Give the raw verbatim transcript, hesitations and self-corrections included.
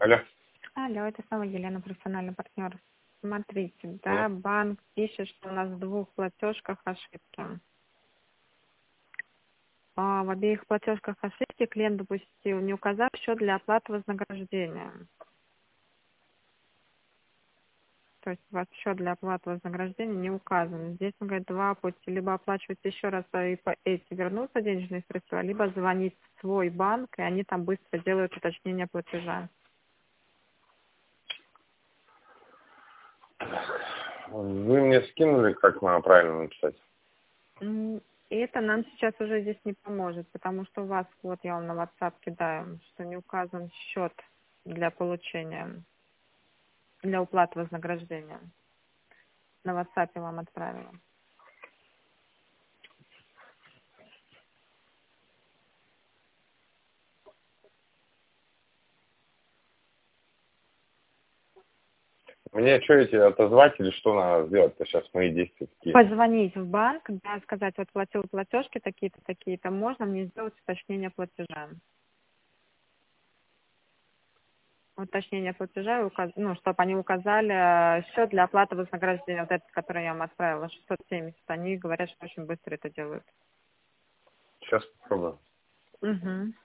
Алло. Алло, это снова Елена, профессиональный партнер. Смотрите, да, Ну, банк пишет, что у нас в двух платежках ошибки. А в обеих платежках ошибки клиент допустил, не указав счет для оплаты вознаграждения. То есть у вас счет для оплаты вознаграждения не указан. Здесь он говорит два пути. Либо оплачивать еще раз и по эти вернутся денежные средства, либо звонить в свой банк, и они там быстро делают уточнение платежа. вы мне скинули, как надо правильно написать? М, И это нам сейчас уже здесь не поможет, потому что у вас, вот я вам на WhatsApp кидаю, что не указан счет для получения, для уплаты вознаграждения. На WhatsApp я вам отправила. Мне что, эти отозвать или что надо сделать-то сейчас, мои действия такие? Позвонить в банк, да, сказать, вот платил платежки такие-то, такие-то, можно мне сделать уточнение платежа. Уточнение платежа, и указ- ну, чтобы они указали э, счет для оплаты вознаграждения, вот этот, который я вам отправила, шестьсот семьдесят. Они говорят, что очень быстро это делают. Сейчас попробуем. Угу.